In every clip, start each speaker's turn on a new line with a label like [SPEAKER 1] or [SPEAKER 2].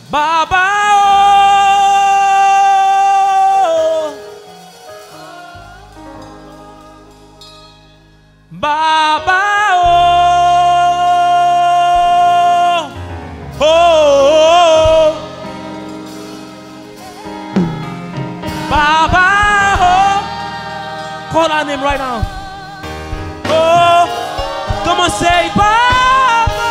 [SPEAKER 1] Baba, Baba, Baba, call our name right now. Oh, come on, say Baba.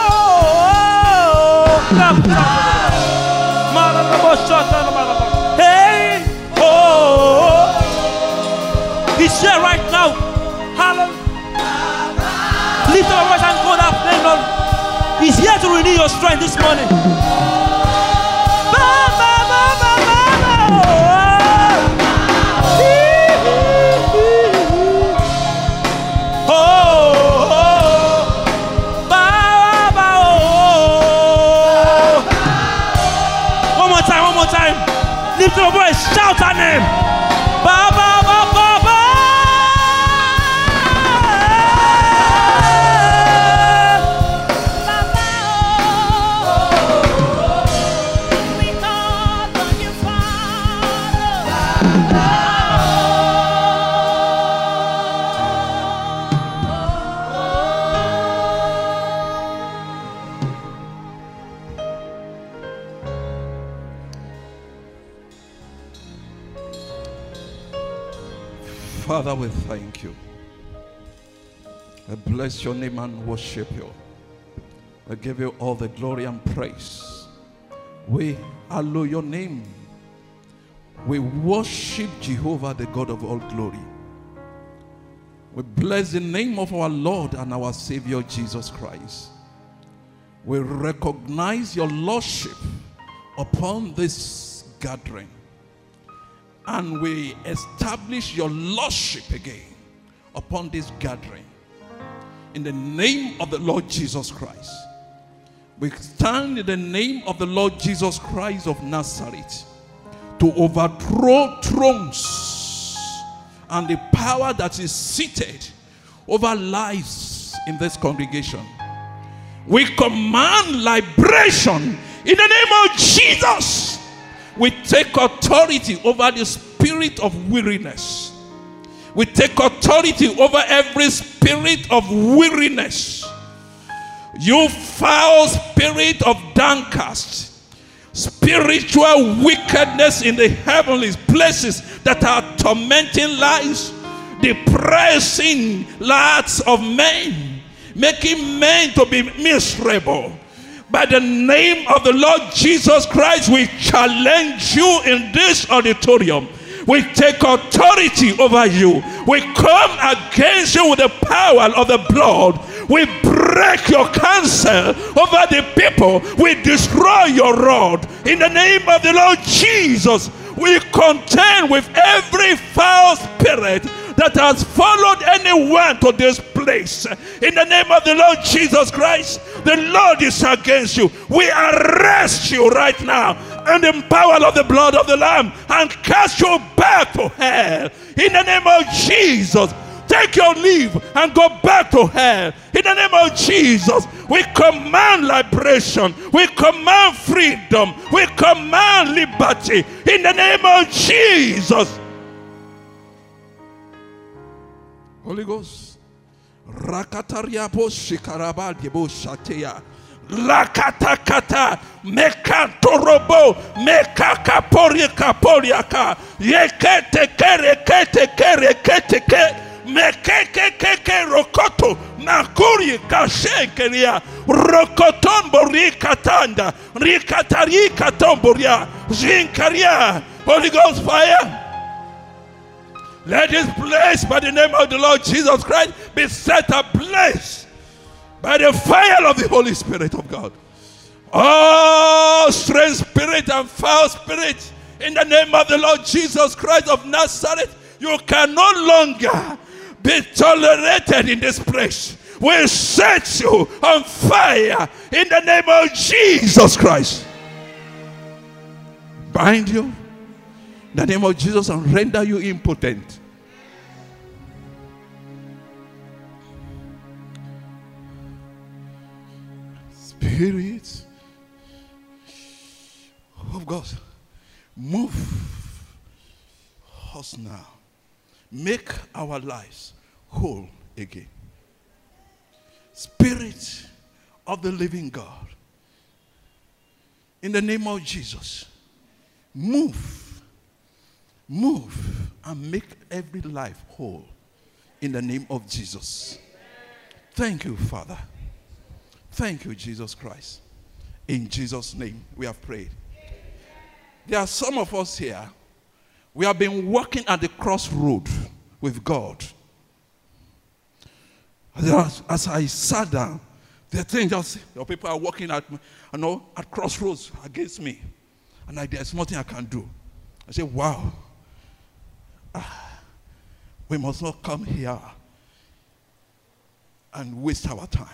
[SPEAKER 1] Hey, oh, he's here right now. Hallelujah. Lift up your voice and call that name, Lord. He's here to renew your strength this morning. Lift your voice, shout her name. Ba ba ba ba ba. We call on you,
[SPEAKER 2] Father, we thank you. I bless your name and worship you. I give you all the glory and praise. We hallow your name. We worship Jehovah, the God of all glory. We bless the name of our Lord and our Savior, Jesus Christ. We recognize your lordship upon this gathering. And we establish your lordship again upon this gathering. In the name of the Lord Jesus Christ. We stand in the name of the Lord Jesus Christ of Nazareth to overthrow thrones and the power that is seated over lives in this congregation. We command liberation in the name of Jesus. We take authority over the spirit of weariness. We take authority over every spirit of weariness. You foul spirit of downcast, spiritual wickedness in the heavenly places that are tormenting lives, depressing lives of men, making men to be miserable. By the name of the Lord Jesus Christ, we challenge you in this auditorium. We take authority over you. We come against you with the power of the blood. We break your counsel over the people. We destroy your rod. In the name of the Lord Jesus, we contend with every foul spirit that has followed anyone to this place. In the name of the Lord Jesus Christ, the Lord is against you. We arrest you right now in the power of the blood of the Lamb and cast you back to hell. In the name of Jesus, take your leave and go back to hell. In the name of Jesus, we command liberation. We command freedom. We command liberty. In the name of Jesus. Holy Ghost. Rakataria bo shikaraba debo shateya. Rakatakata mekantorobo mekakapori kaporiaka yekete kere kete kere kete ke mekeke rokoto makuri kashenkeria rokotombo rikatanda rikatari katomboria zinkaria. Holy Ghost fire. Let this place, by the name of the Lord Jesus Christ, be set ablaze by the fire of the Holy Spirit of God. Oh, strange spirit and foul spirit, in the name of the Lord Jesus Christ of Nazareth, you can no longer be tolerated in this place. We set you on fire in the name of Jesus Christ. Bind you in the name of Jesus and render you impotent. Spirit God, move us now. Make our lives whole again. Spirit of the living God, in the name of Jesus, move and make every life whole in the name of Jesus. Thank you, Father. Thank you, Jesus Christ. In Jesus' name we have prayed. There are some of us here, we have been walking at the crossroad with God. As I sat down, the thing just, people are walking at crossroads against me. And there's nothing I can do. I say, wow. We must not come here and waste our time.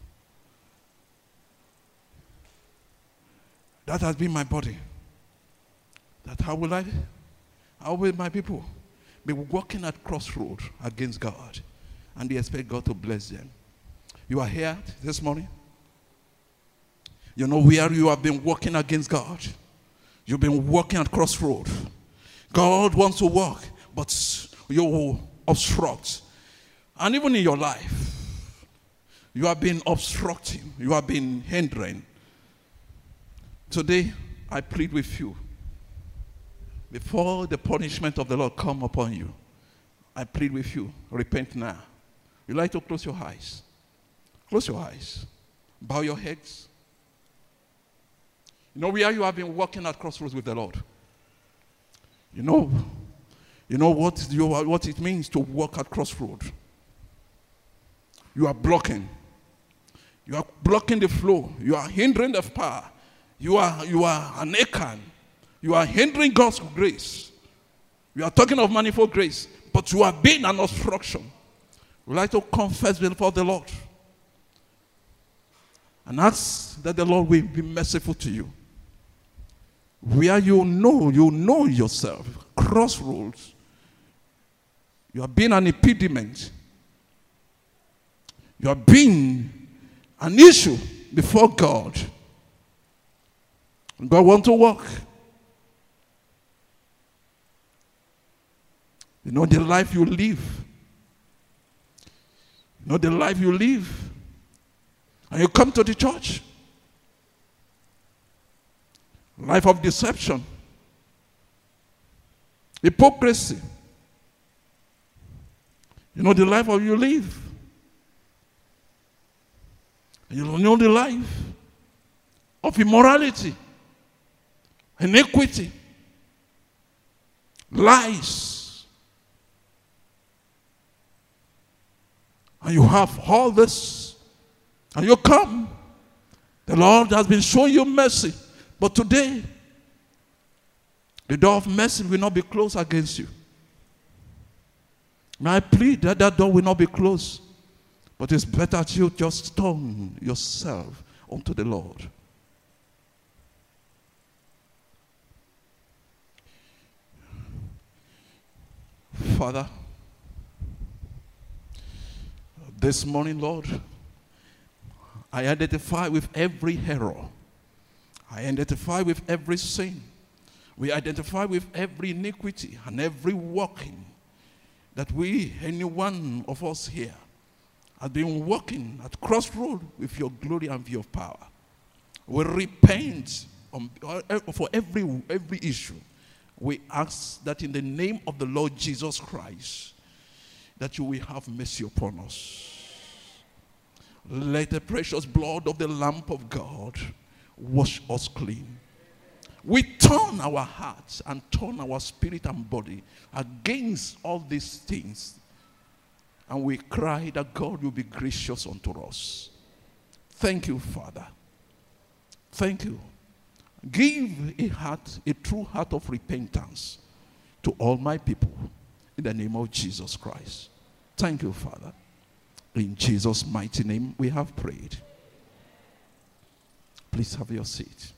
[SPEAKER 2] That has been my body. That how will my people be walking at crossroads against God, and they expect God to bless them? You are here this morning. You know where you have been walking against God. You've been walking at crossroads. God wants to walk, but you obstruct. And even in your life, you have been obstructing. You have been hindering. Today, I plead with you. Before the punishment of the Lord come upon you, I plead with you, repent now. You like to close your eyes. Close your eyes. Bow your heads. You know where you have been walking at crossroads with the Lord. You know what it means to walk at crossroads. You are blocking. You are blocking the flow. You are hindering the power. You are an Achan. You are hindering God's grace. You are talking of manifold grace, but you are being an obstruction. We like to confess before the Lord and ask that the Lord will be merciful to you. Where you know yourself, crossroads, you are being an impediment. You are being an issue before God. God wants to work. You know the life you live. You know the life you live. And you come to the church. Life of deception. Hypocrisy. You know the life of you live. And you know the life of immorality, iniquity, lies. And you have all this, and you come. The Lord has been showing you mercy. But today, the door of mercy will not be closed against you. May I plead that that door will not be closed. But it's better that you just turn yourself unto the Lord. Father, this morning, Lord, I identify with every error. I identify with every sin. We identify with every iniquity and every walking that any one of us here, has been walking at crossroad with your glory and your power. We repent for every issue. We ask that in the name of the Lord Jesus Christ, that you will have mercy upon us. Let the precious blood of the Lamb of God wash us clean. We turn our hearts and turn our spirit and body against all these things. And we cry that God will be gracious unto us. Thank you, Father. Thank you. Give a true heart of repentance to all my people in the name of Jesus Christ. Thank you, Father. In Jesus' mighty name we have prayed. Please have your seat.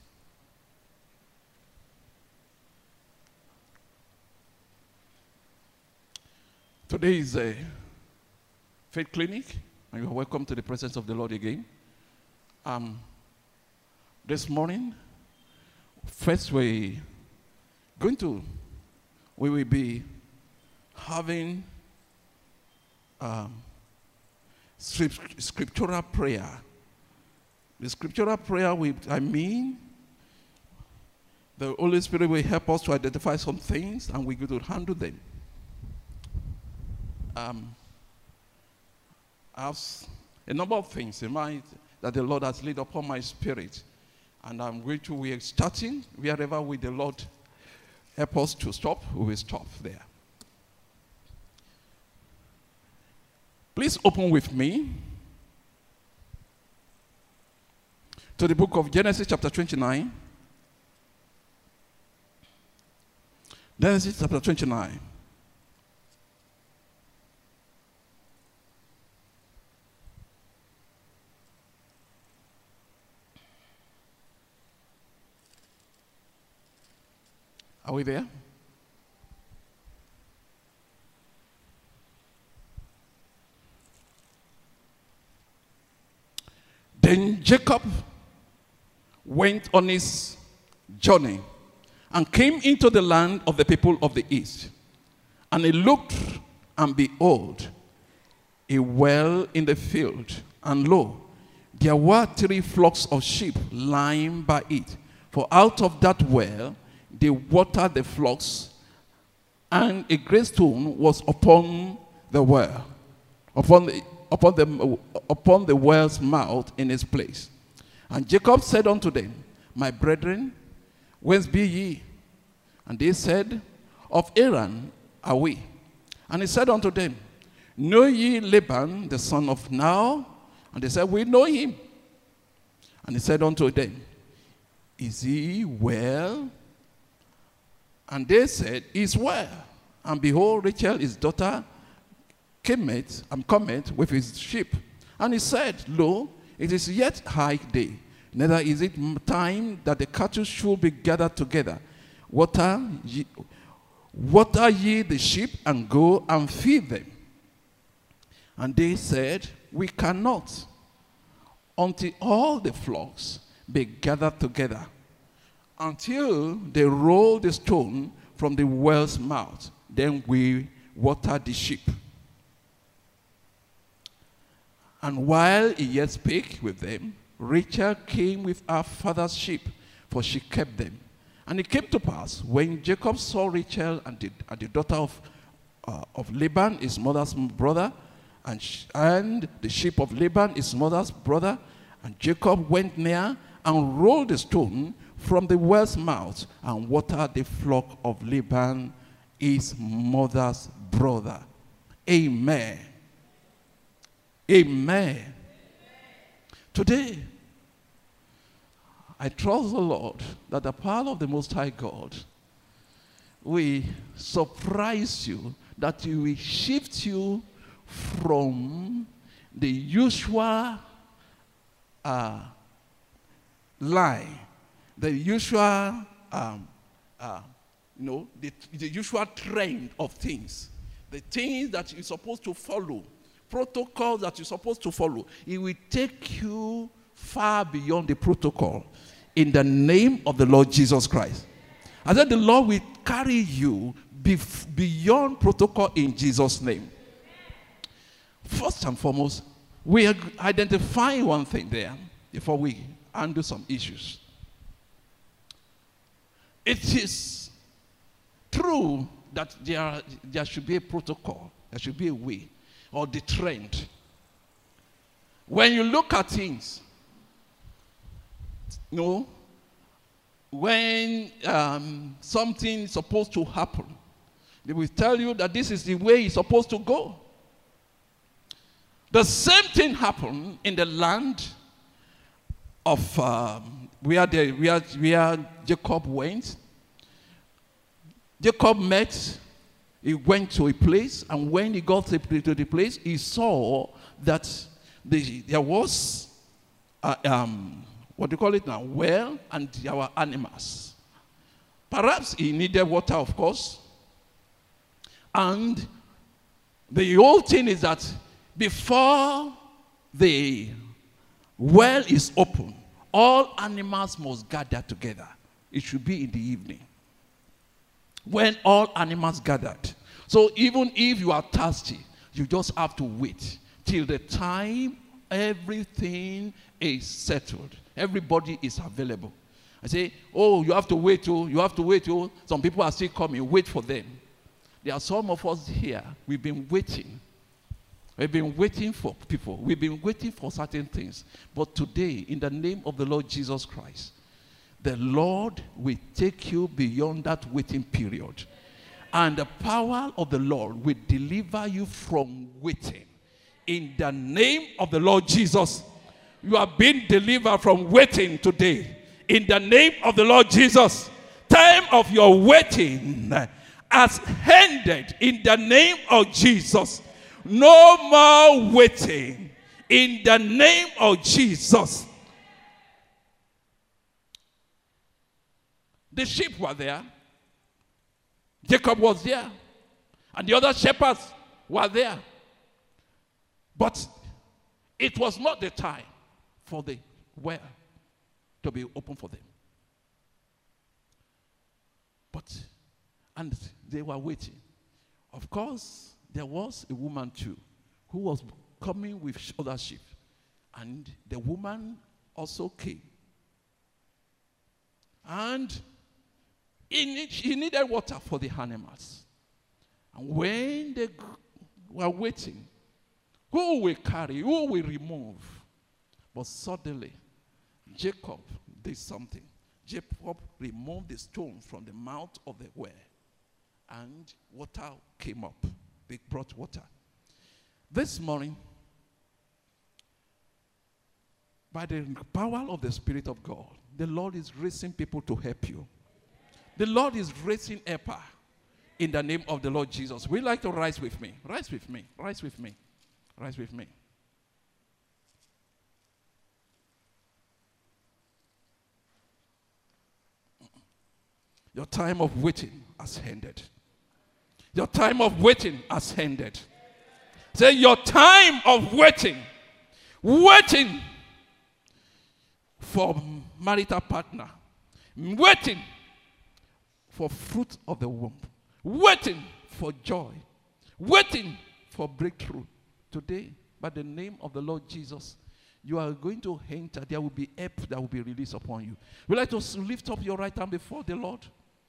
[SPEAKER 2] Today is a faith clinic, and you are welcome to the presence of the Lord again. This morning, First, we will be having scriptural prayer. The scriptural prayer, the Holy Spirit will help us to identify some things and we're going to handle them. I have a number of things in mind that the Lord has laid upon my spirit. And we are starting wherever the Lord help us to stop, we will stop there. Please open with me to the book of Genesis chapter 29. Genesis chapter 29. Are we there? Then Jacob went on his journey and came into the land of the people of the east. And he looked, and behold, a well in the field. And lo, there were 3 flocks of sheep lying by it. For out of that well they watered the flocks, and a great stone was upon the well, upon the well's mouth in its place. And Jacob said unto them, My brethren, whence be ye? And they said, Of Haran are we. And he said unto them, Know ye Laban, the son of Nahor? And they said, We know him. And he said unto them, Is he well? And they said, He is well. And behold, Rachel, his daughter, cometh with his sheep. And he said, Lo, it is yet high day, neither is it time that the cattle should be gathered together. Water ye the sheep, and go and feed them. And they said, We cannot, until all the flocks be gathered together, until they roll the stone from the well's mouth. Then we water the sheep. And while he yet spake with them, Rachel came with her father's sheep, for she kept them. And it came to pass, when Jacob saw Rachel and the daughter of Laban, his mother's brother, and the sheep of Laban, his mother's brother, and Jacob went near and rolled the stone from the well's mouth and watered the flock of Laban, his mother's brother. Amen. Amen. Today, I trust the Lord that the power of the Most High God will surprise you, that He will shift you from the usual line, the usual, the usual trend of things, the things that you're supposed to follow, protocols that you're supposed to follow. It will take you far beyond the protocol in the name of the Lord Jesus Christ. I said the Lord will carry you beyond protocol in Jesus' name. First and foremost, we are identifying one thing there before we handle some issues. It is true that there should be a protocol, there should be a way, or the trend. When you look at things, when something is supposed to happen, they will tell you that this is the way it's supposed to go. The same thing happened in the land of where Jacob went. Jacob he went to a place, and when he got to the place, he saw that there was what do you call it now? Well, and there were animals. Perhaps he needed water, of course. And the whole thing is that before the well is open, all animals must gather together. it should be in the evening, when all animals gathered. So even if you are thirsty, you just have to wait till the time everything is settled. Everybody is available. I say, oh, you have to wait, oh, you have to wait, oh. Some people are still coming, wait for them. There are some of us here, we've been waiting. We've been waiting for people. We've been waiting for certain things. But today, in the name of the Lord Jesus Christ, the Lord will take you beyond that waiting period. And the power of the Lord will deliver you from waiting. In the name of the Lord Jesus, you are being delivered from waiting today. In the name of the Lord Jesus, time of your waiting has ended. In the name of Jesus, no more waiting. In the name of Jesus. The sheep were there. Jacob was there. And the other shepherds were there. But it was not the time for the well to be open for them. And they were waiting. Of course, there was a woman too who was coming with other sheep. And the woman also came. And he needed water for the animals. And when they were waiting, who will carry, who will remove? But suddenly, Jacob did something. Jacob removed the stone from the mouth of the well, and water came up. They brought water. This morning, by the power of the Spirit of God, the Lord is raising people to help you. The Lord is raising helper in the name of the Lord Jesus. We'd like to rise with me. Rise with me. Rise with me. Rise with me. Your time of waiting has ended. Your time of waiting has ended. Say, your time of waiting. Waiting for marital partner. Waiting for fruit of the womb. Waiting for joy. Waiting for breakthrough. Today, by the name of the Lord Jesus, you are going to enter. There will be help that will be released upon you. Would like to lift up your right hand before the Lord?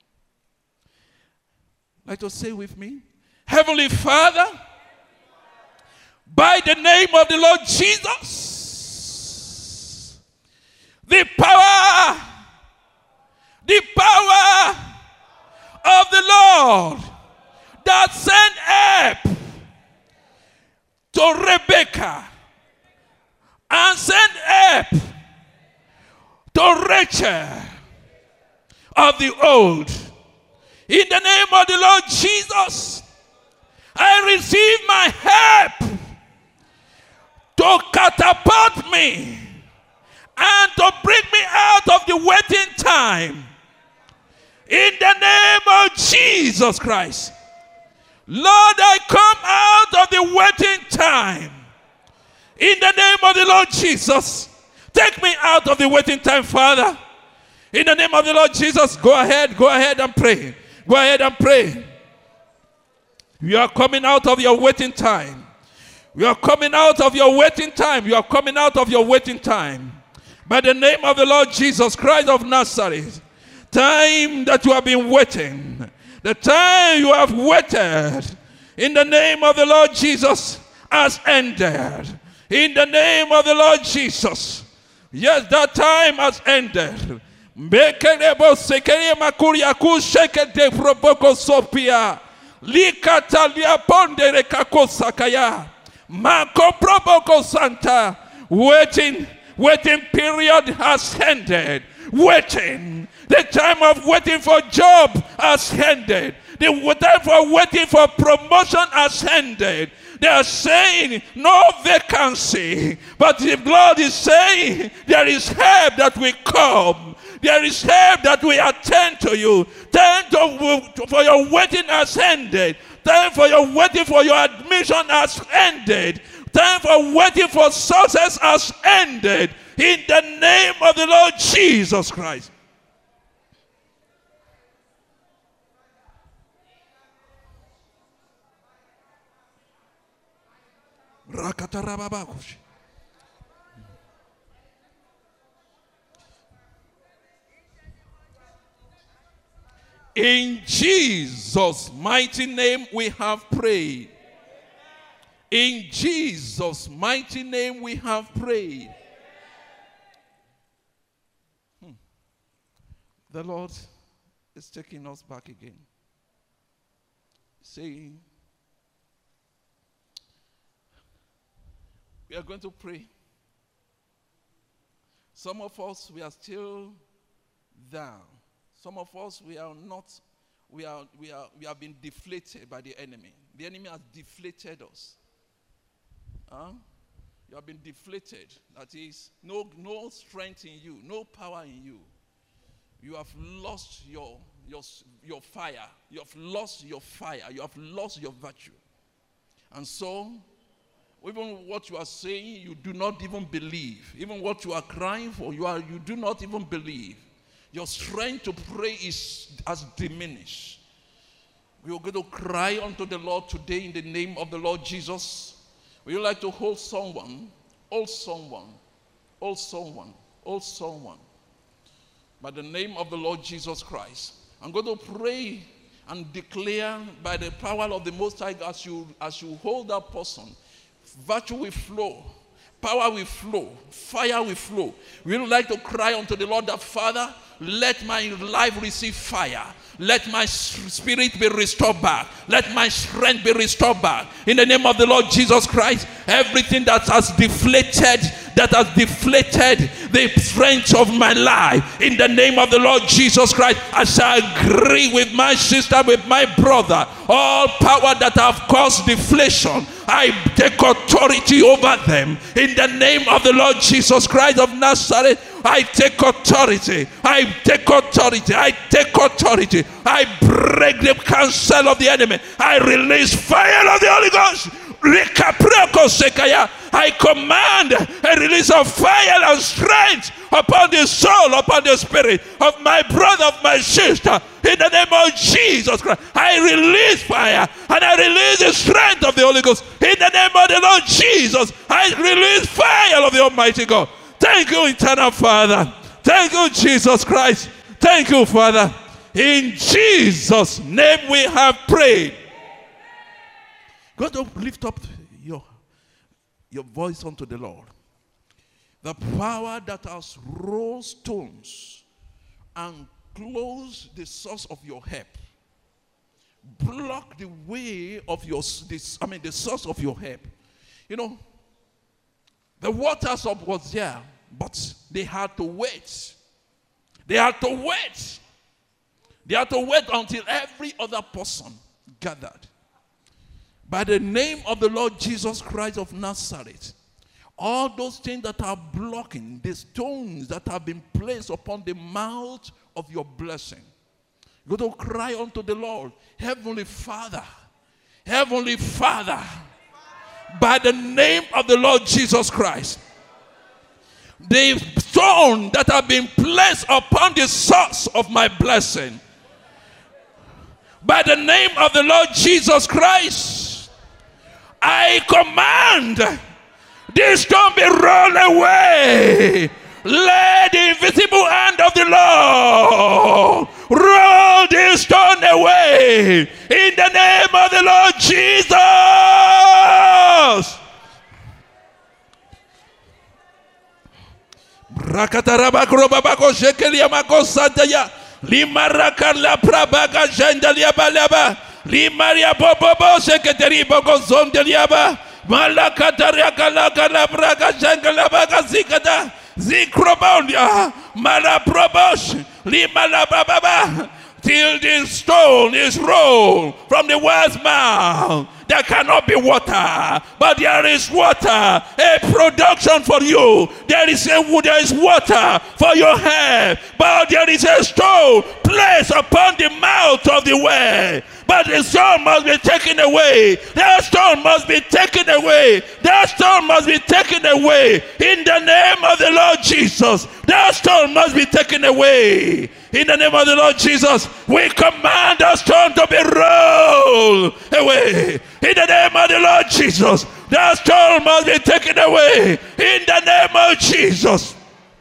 [SPEAKER 2] Like to say with me, Heavenly Father, by the name of the Lord Jesus, the power of the Lord that sent help to Rebecca and sent help to Rachel of the old. In the name of the Lord Jesus, I receive my help to catapult me and to bring me out of the waiting time. In the name of Jesus Christ. Lord, I come out of the waiting time. In the name of the Lord Jesus, take me out of the waiting time, Father. In the name of the Lord Jesus, go ahead and pray. Go ahead and pray. You are coming out of your waiting time. You are coming out of your waiting time. You are coming out of your waiting time. By the name of the Lord Jesus Christ of Nazareth, time that you have been waiting, the time you have waited, in the name of the Lord Jesus, has ended. In the name of the Lord Jesus, yes, that time has ended. Mekelebo sekere makuria kusheke de proboko sopia likatalia pondere kakosakaya mako proboko santa. Waiting period has ended. Waiting, the time of waiting for job has ended. The time for waiting for promotion has ended. They are saying no vacancy, but the Lord is saying there is help that will come. There is help that will attend to you. Time for your waiting has ended. Time for your waiting for your admission has ended. Time for waiting for success has ended. In the name of the Lord Jesus Christ. Rakatarababakushi. In Jesus' mighty name we have prayed. In Jesus' mighty name we have prayed. The Lord is taking us back again. Saying, we are going to pray. Some of us, we are still down. Some of us, we have been deflated by the enemy. The enemy has deflated us. You have been deflated. That is, no strength in you, no power in you. You have lost your fire. You have lost your fire. You have lost your virtue. And so, even what you are saying, you do not even believe. Even what you are crying for, you do not even believe. Your strength to pray has diminished. We are going to cry unto the Lord today in the name of the Lord Jesus. Would you like to hold someone? Hold someone. Hold someone. Hold someone. By the name of the Lord Jesus Christ. I'm going to pray and declare by the power of the Most High God, as you hold that person, virtue will flow, power will flow, fire will flow. We would like to cry unto the Lord that, Father, let my life receive fire. Let my spirit be restored back. Let my strength be restored back. In the name of the Lord Jesus Christ, everything that has deflated the strength of my life, in the name of the Lord Jesus Christ, I shall agree with my sister, with my brother. All power that have caused deflation, I take authority over them. In the name of the Lord Jesus Christ of Nazareth, I take authority. I take authority. I take authority. I break the counsel of the enemy. I release fire of the Holy Ghost. I command a release of fire and strength upon the soul, upon the spirit of my brother, of my sister. In the name of Jesus Christ, I release fire and I release the strength of the Holy Ghost. In the name of the Lord Jesus, I release fire of the Almighty God. Thank you, eternal Father. Thank you, Jesus Christ. Thank you, Father. In Jesus' name we have prayed. God, lift up your voice unto the Lord. The power that has rolled stones and closed the source of your help, block the way of the source of your help. You know, the waters was there, but they had to wait. They had to wait. They had to wait until every other person gathered. By the name of the Lord Jesus Christ of Nazareth, all those things that are blocking, the stones that have been placed upon the mouth of your blessing, go to cry unto the Lord. Heavenly Father, Heavenly Father, by the name of the Lord Jesus Christ, the stone that have been placed upon the source of my blessing, by the name of the Lord Jesus Christ, I command this stone be rolled away. Let the invisible hand of the Lord roll this stone away. In the name of the Lord Jesus. Limaria Bobo Secretary Bogozom de Liaba, Malakataria Kalakala Braga Jangalabaga Zikada, Zikrobonia, Malaprobosh, Limala Baba, till the stone is rolled from the well's mouth. There cannot be water, but there is water, a production for you. There is water for your hair, but there is a stone placed upon the mouth of the well. but the stone must be taken away. That stone must be taken away. That stone must be taken away. In the name of the Lord Jesus, that stone must be taken away. In the name of the Lord Jesus, we command that stone to be rolled away. In the name of the Lord Jesus, that stone must be taken away. In the name of Jesus.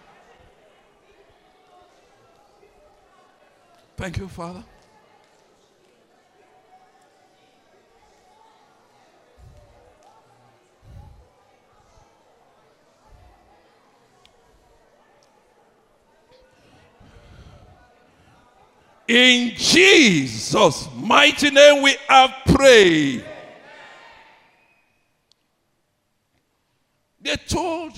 [SPEAKER 2] Thank you, Father. In Jesus' mighty name we have prayed. They told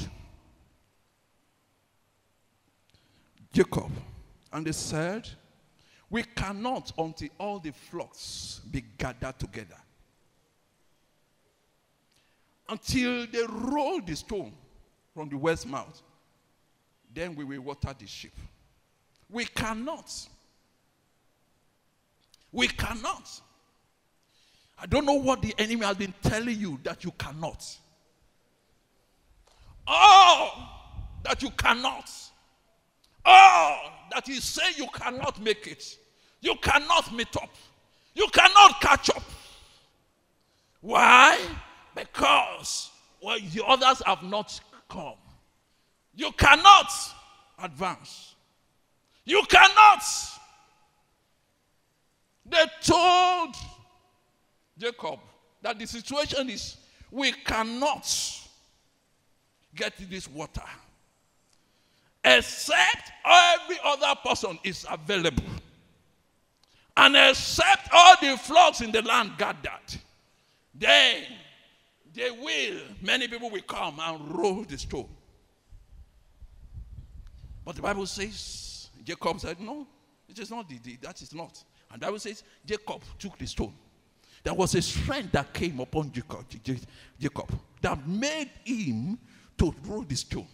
[SPEAKER 2] Jacob, and they said, we cannot until all the flocks be gathered together. Until they roll the stone from the west mouth, then we will water the sheep. We cannot. We cannot. I don't know what the enemy has been telling you that you cannot. Oh, that you cannot. Oh, that you say you cannot make it. You cannot meet up. You cannot catch up. Why? Because the others have not come. You cannot advance. You cannot. They told Jacob that the situation is we cannot get this water except every other person is available, and except all the flocks in the land gathered, then many people will come and roll the stone. But the Bible says, Jacob said, no, it is not that is not. And the Bible says, Jacob took the stone. There was a strength that came upon Jacob that made him to roll the stone.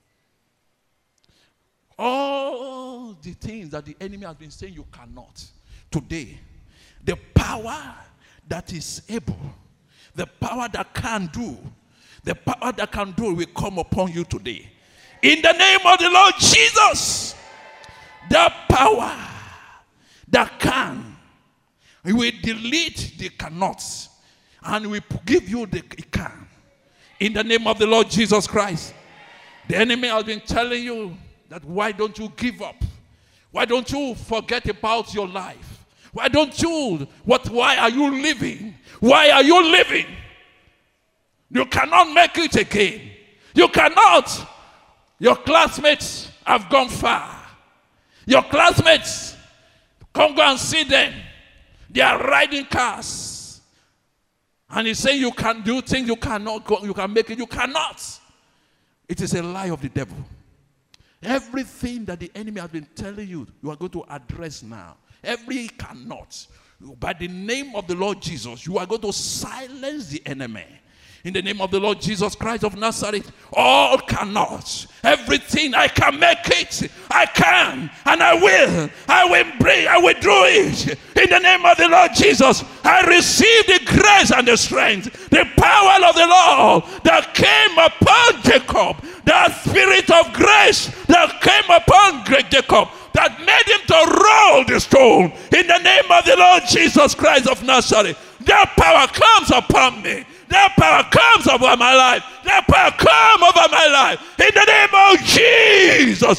[SPEAKER 2] All the things that the enemy has been saying you cannot. Today, the power that is able, the power that can do, the power that can do will come upon you today. In the name of the Lord Jesus, the power that can, we will delete the cannots and we give you the can. In the name of the Lord Jesus Christ. The enemy has been telling you that why don't you give up? Why don't you forget about your life? Why don't you, why are you living? Why are you living? You cannot make it again. You cannot. Your classmates have gone far. Your classmates, come go and see them. They are riding cars. And he's saying you can do things you cannot go, you can make it. You cannot. It is a lie of the devil. Everything that the enemy has been telling you, you are going to address now. Every cannot. By the name of the Lord Jesus, you are going to silence the enemy. In the name of the Lord Jesus Christ of Nazareth, all cannot. Everything, I can make it. I can, and I will. I will bring, I will do it. In the name of the Lord Jesus, I receive the grace and the strength, the power of the Lord that came upon Jacob, that spirit of grace that came upon Jacob, that made him to roll the stone. In the name of the Lord Jesus Christ of Nazareth, that power comes upon me. That power comes over my life. That power comes over my life. In the name of Jesus.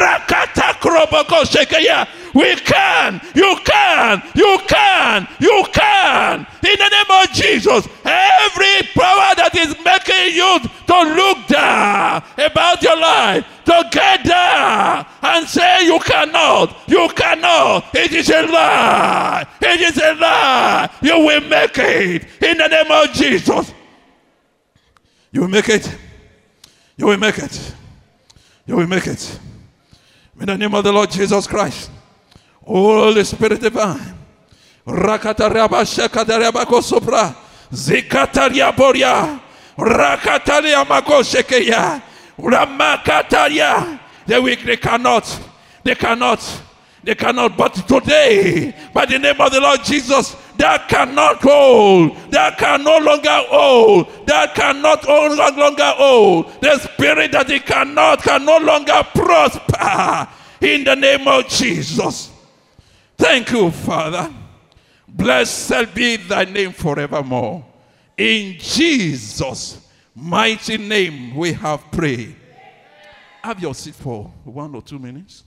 [SPEAKER 2] We can. You can. You can. You can. In the name of Jesus. Every power that is making you to look down about your life, to get down and say you cannot. You cannot. It is a lie. It is a lie. You will make it. In the name of Jesus. You will make it. You will make it. You will make it. In the name of the Lord Jesus Christ. Holy Spirit divine. Rakatariaba shekatariaba kosopra. Zikataria boria. Rakataria makoshekeya. Ramakataria. They cannot. They cannot. They cannot. But today, by the name of the Lord Jesus, that cannot hold, that can no longer hold, that cannot no longer hold, the spirit that it can no longer prosper in the name of Jesus. Thank you, Father. Blessed be thy name forevermore. In Jesus' mighty name we have prayed. Have your seat for 1 or 2 minutes.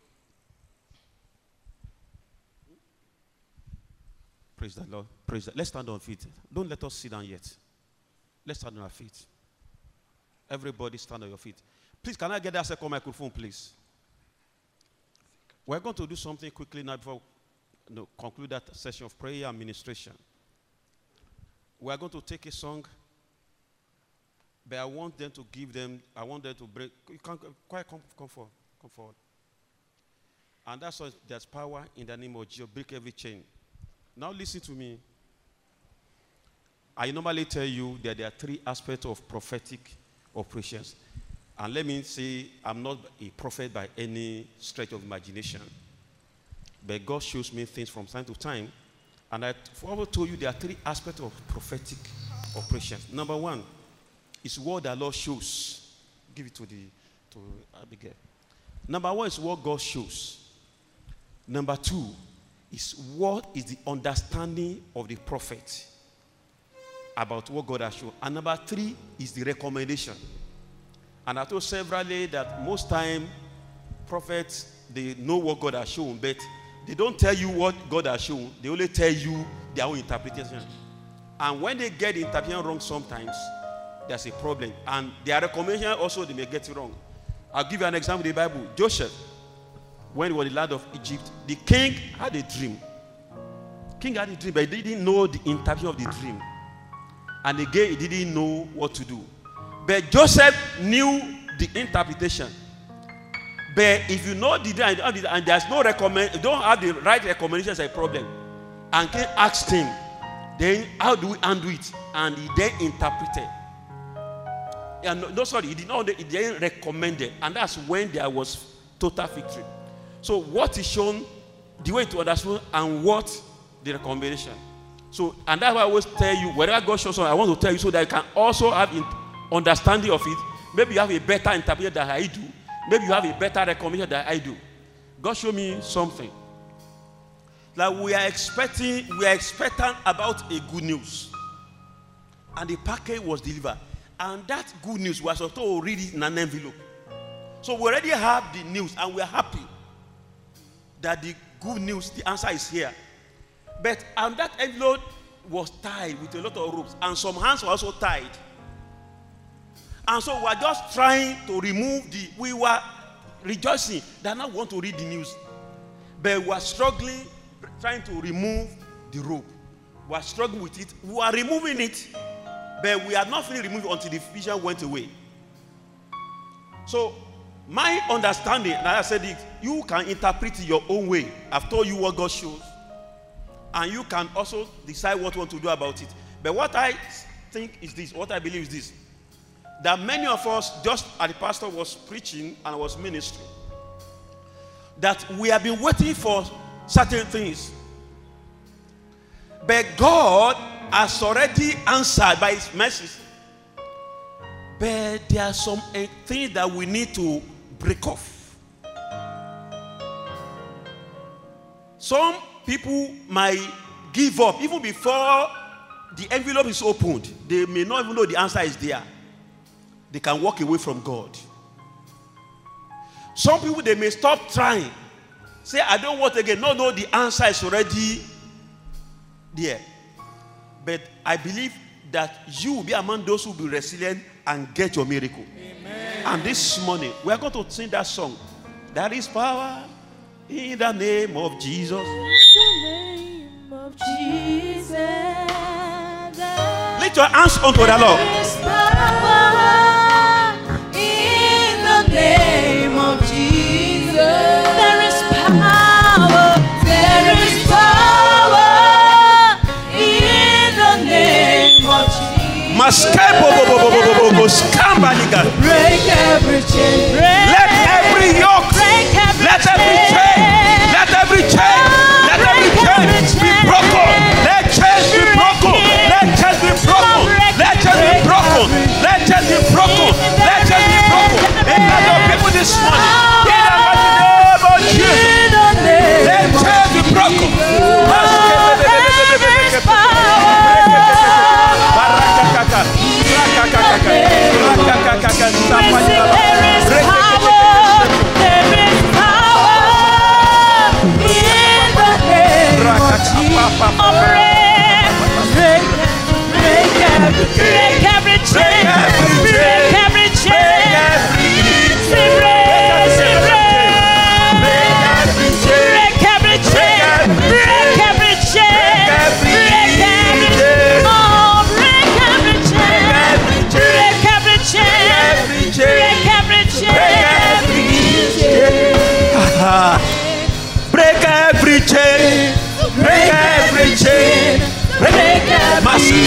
[SPEAKER 3] Praise the Lord. Praise the Lord. Let's stand on feet. Don't let us sit down yet. Let's stand on our feet. Everybody stand on your feet. Please, can I get that second microphone, please? We're going to do something quickly now before we conclude that session of prayer and ministration. We're going to take a song, but I want them to break. You can quite come forward. And that's why there's power in the name of Jesus. Break every chain. Now listen to me. I normally tell you that there are 3 aspects of prophetic operations. And let me say, I'm not a prophet by any stretch of imagination. But God shows me things from time to time. And I told you there are 3 aspects of prophetic operations. Number 1 is what the Lord shows. Give it to Abigail. Number 1 is what God shows. Number 2 is what is the understanding of the prophet about what God has shown. And number 3 is the recommendation. And I told severally that most time prophets, they know what God has shown, but they don't tell you what God has shown. They only tell you their own interpretation. And when they get the interpretation wrong sometimes, there's a problem. And their recommendation also, they may get it wrong. I'll give you an example in the Bible. Joseph, when he was in the land of Egypt, the king had a dream. King had a dream, but he didn't know the interpretation of the dream. And again, he didn't know what to do. But Joseph knew the interpretation. But if you know the dream and there's no don't have the right recommendation, it's a problem. And king asked him, then how do we undo it? And he then interpreted. He didn't recommend it. And that's when there was total victory. So what is shown, the way to understand, and what the recommendation. So, and that's why I always tell you, wherever God shows something, I want to tell you so that you can also have understanding of it. Maybe you have a better interpretation than I do. Maybe you have a better recommendation than I do. God showed me something. Like we are expecting about a good news. And the package was delivered. And that good news was also read it in an envelope. So we already have the news and we are happy that the good news, the answer is here. But that envelope was tied with a lot of ropes, and some hands were also tied. And so we were just trying to remove we were rejoicing that now we want to read the news. But we were struggling, trying to remove the rope. We were struggling with it. We were removing it, but we had not fully removed it until the vision went away. So my understanding, and I said it, you can interpret it your own way. I've told you what God shows. And you can also decide what you want to do about it. But what I think is this, what I believe is this, that many of us, just as the pastor was preaching and was ministering, that we have been waiting for certain things. But God has already answered by his message. But there are some things that we need to break off. Some people might give up even before the envelope is opened. They may not even know the answer is there. They can walk away from God. Some people, they may stop trying. Say, I don't want again. No, the answer is already there. But I believe that you will be among those who will be resilient and get your miracle. Amen. And this morning, we are going to sing that song. There is power in the name of Jesus.
[SPEAKER 4] In the name of Jesus.
[SPEAKER 3] Lift your hands unto the Lord.
[SPEAKER 4] There is power in the name of Jesus. There is power. There is power in the name of Jesus. Break every chain.
[SPEAKER 3] Let every yoke. Let every chain. Let every chain be broken. Let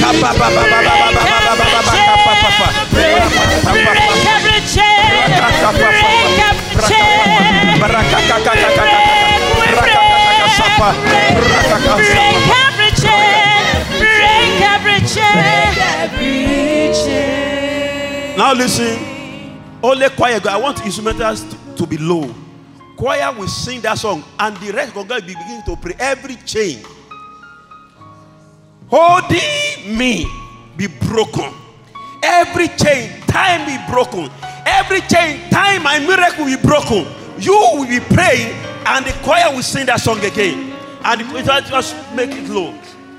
[SPEAKER 3] Now listen, only choir. I want instrumentals to be low. Choir will sing that song, and the rest of God will begin to pray. Every chain holding me be broken. Every chain, time be broken. Every chain, time my miracle will be broken. You will be praying, and the choir will sing that song again. And just make it low.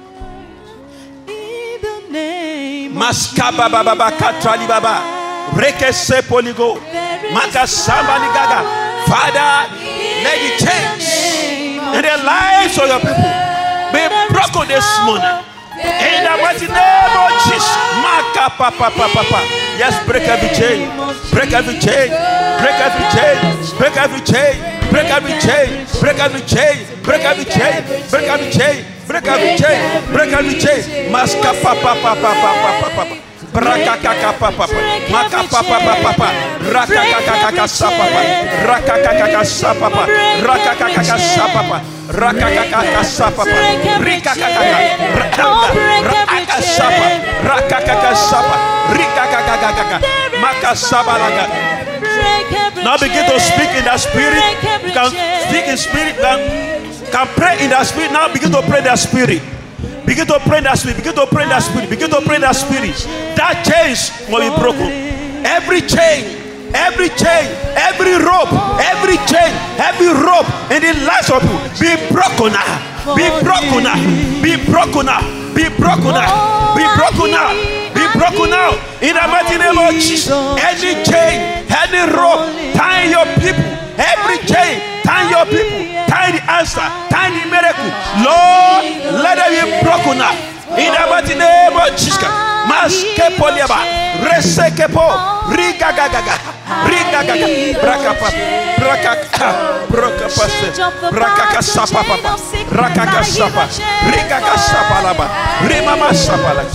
[SPEAKER 4] In the name of
[SPEAKER 3] Maskaba baba katrali baba. Reke se poligo. Makasamba ligaga. Father, let it change in the lives of your people. Be broken this morning. In the mighty name of Jesus. Maka papa papa. Yes, break every chain. Break every chain. Break every chain. Break every chain. Break every chain. Break every chain. Break every chain. Break every chain. Break every chain. Break every chain. Maska papa papa papa papa. Rakakaka papa. Maka papa papa. Rakakaka sapapa. Rakakaka sapapa. Rakakaka sapapa. Rakakaka sapapa. Rikakaka. Rakakaka sapa. Rakakaka sapa. Rikakaka. Maka sabalaga. Now begin to speak in the spirit. You can speak in spirit. Can pray in the spirit. Now begin to pray in the spirit. Begin to pray in the spirit. Begin to pray in the spirit. Begin to pray in the spirit. That chains will be broken. Every chain. Every chain, every rope, every chain, every rope in the lives of you be broken now. Be broken now. Be broken now. Be broken now. Be broken now. Be broken now. In the mighty name of Jesus. Any chain, any rope, tie your people. Every chain, tie your people. Tie the answer, tie the miracle. Lord, let them be broken now. In the mighty name of Jesus. Maske poliaba, resekepo, riga gaga, riga gaga, rakapa, rakaka, rakapase, rakaka sapa papa, rakaka sapa, riga sapa laba, rimama sapa la.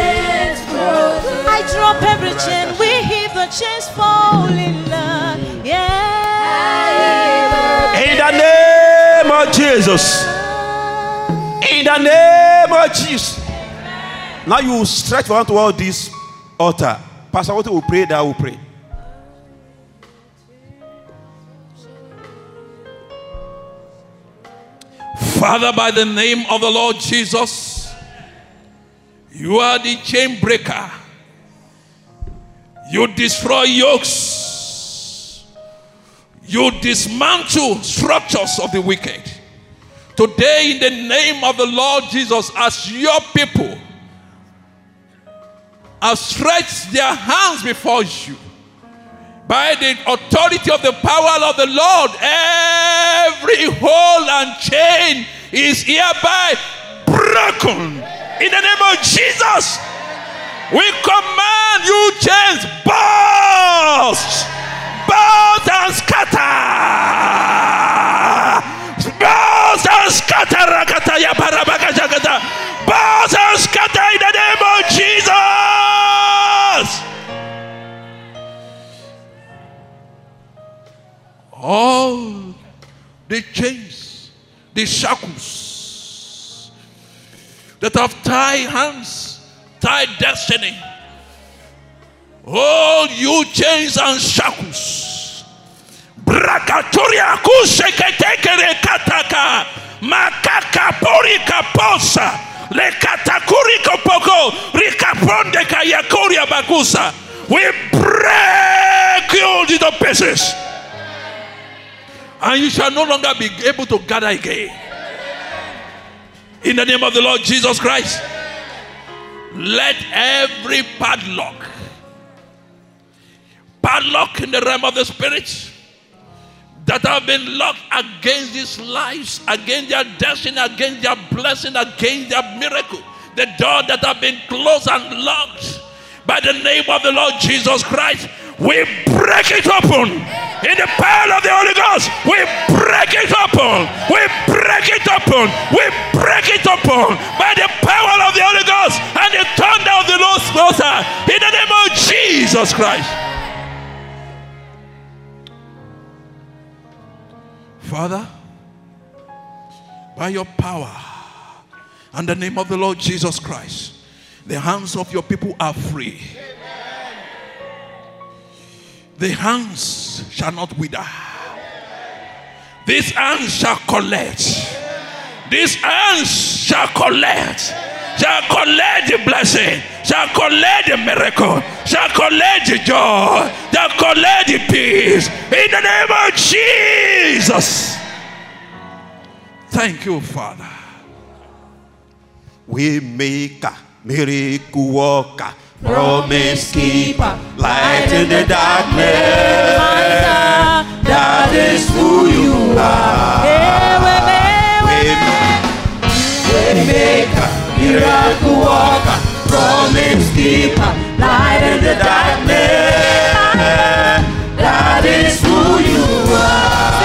[SPEAKER 4] I drop every chain, we hear the chains falling. Yeah.
[SPEAKER 3] In the name of Jesus. In the name of Jesus. Now you stretch your hand toward this altar. Pastor Walter will pray, that will pray.
[SPEAKER 2] Father, by the name of the Lord Jesus, you are the chain breaker. You destroy yokes. You dismantle structures of the wicked. Today, in the name of the Lord Jesus, as your people have stretched their hands before you, by the authority of the power of the Lord, every hole and chain is hereby broken. In the name of Jesus, we command you chains, burst, burst and scatter, burst and scatter, burst and scatter in the name of Jesus. All the chains, the shackles that have tied hands, tied destiny, all you chains and shackles, Brakatoria kuseketekere kataka, makaka porika posa, le katakuri kopoko, rikaponde kayakoria bakusa. We break you into pieces. And you shall no longer be able to gather again. In the name of the Lord Jesus Christ, let every padlock in the realm of the spirit that have been locked against these lives, against their destiny, against their blessing, against their miracle, the door that have been closed and locked, by the name of the Lord Jesus Christ, we break it open. In the power of the Holy Ghost, we break it open. We break it open. We break it open by the power of the Holy Ghost and the Jesus Christ. Father, by your power and the name of the Lord Jesus Christ, the hands of your people are free. The hands shall not wither. These hands shall collect. These hands shall collect. Shall collect the blessing. Shall collect the miracle. Shall collect the joy. Shall collect the peace. In the name of Jesus. Thank you, Father.
[SPEAKER 3] We make a miracle worker, promise keeper, light in the darkness. That is who you are. We make a miracle worker, promise keeper, light in the darkness. That is who you are.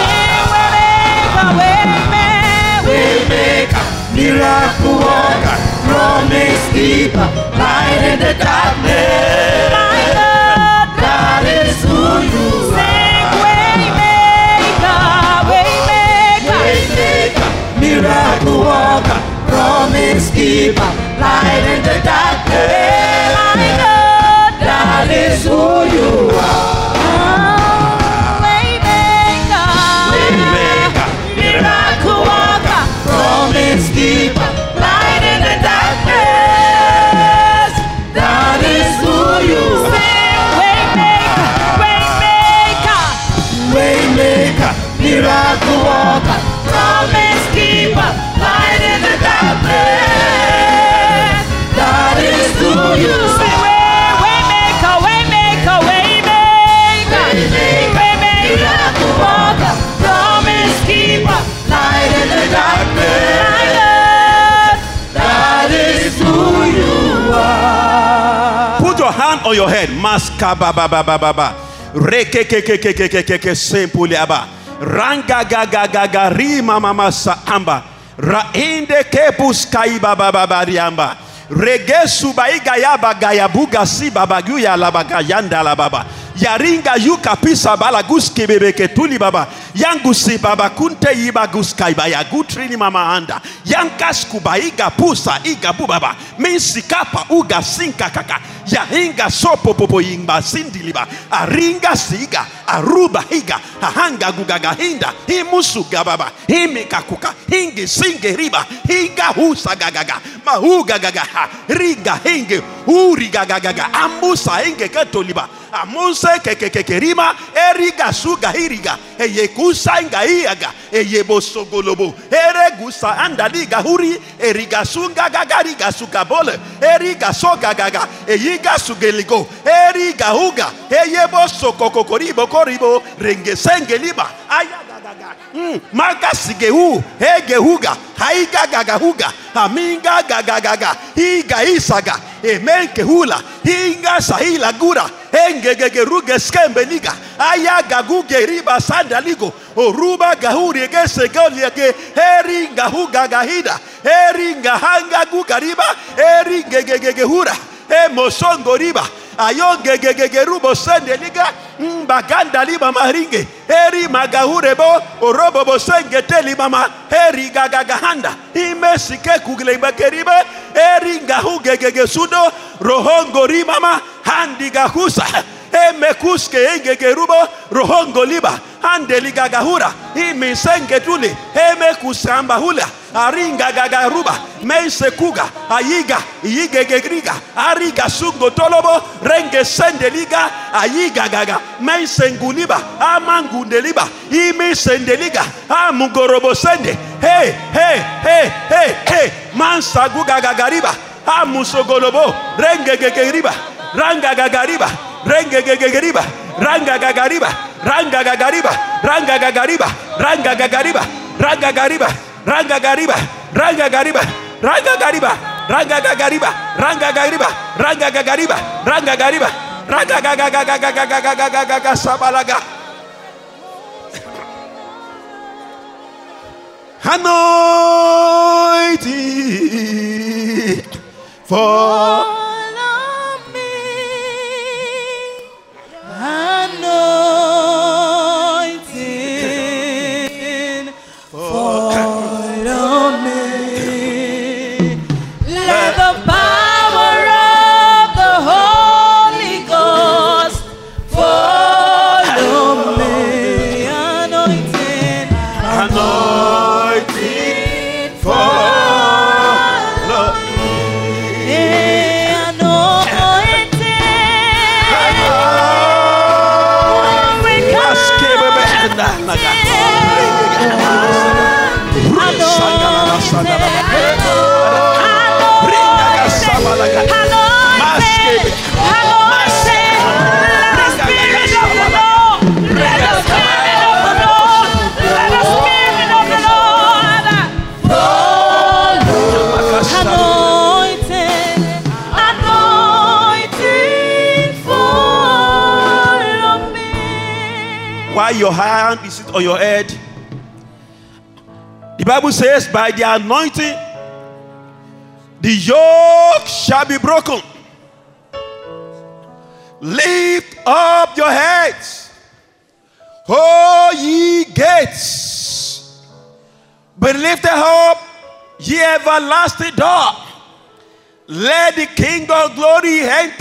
[SPEAKER 3] We make a miracle worker, promise keeper, light in the darkness. That is who you are. Waymaker, miracle worker, promise keeper, light in the darkness. That is who you are. Waymaker, miracle worker, promise keeper, light in the darkness. That is who you are. Waymaker, miracle worker, promise keeper, light in the darkness. That is who you are. Miracle worker, promise keeper, light in the darkness. That is who you are. Put your hand on your head. Maska baba baba baba. Reke ke ke ke ke ke ke ke sempuli aba. Ranga ga ga ga ga rima mama sa amba. Rainde ke buskai baba baba riamba. Regesu baiga yaba gaya buga si baba guya laba gayanda la baba. Yaringa yuka pisa bala guski bebeke tuli baba. Yangusi baba kunte iba guskai baya gutrini mama anda. Yankas kubaiga pusa iga bubaba. Minsi kapa uga sinka kaka. Yahinga sopo popo yingba sindiliba. Aringa siga. Aruba higa. Ahanga gugaga hinda. Himusu gababa. Himika kuka. Hingi singe riba. Hinga husa gagaga. Mahuga gagaha. Riga hinge. Uriga gagaga. Amusa hinge katoliba. Amunse kekekerima eriga suga hiriga eyekusa ingaiaga eyebosogolobo eregusa andaliga huri eriga sunga gagariga sugabole eriga soga gaga eyiga sugeligo eriga huga eyebosokokoribo koribo rengesengeliba ayaga Maga sigeu hege huga haiga gaga huga aminga gaga gaga higa isaga emenke hula hinga sahila gura engege ruge skembe liga ayaga guge riba sandaligo oruba gahuri gese goliage heringa huga gahida heringa hanga guga riba heringege hura emosongo riba ayongege rubo sendeliga baganda liba maringe eri magahurebo orobo bosenge teli mama eri gagagahanda imesike kugle bakeribe eri ngahugege sudo rohongo rimama handi gahusa emekuske engege rubo rohongo liba handeli gagahura imisenge tuli emekusamba hula aringa gagaruba meise kuga ayiga yigegegriga ariga sungo tolobo renge sendeliga ayiga gaga meise nguliba amangundeliba imisendeliga amugorobo sende hey mansa guga gagariba amusogolobo renge gegeriba ranga gagariba renge gegeriba ranga gagariba ranga gagariba ranga gagariba ranga gagariba ranga gariba ranga gariba ranga gariba ranga gariba ranga gagariba ranga gariba ranga gagariba ranga gariba ranga gagagagagagagagagaga sabalaga anointing for While your hand is on your head, the Bible says, by the anointing, the yoke shall be broken. Lift up your heads, O ye gates. Be lifted up, ye everlasting door. Let the King of glory enter.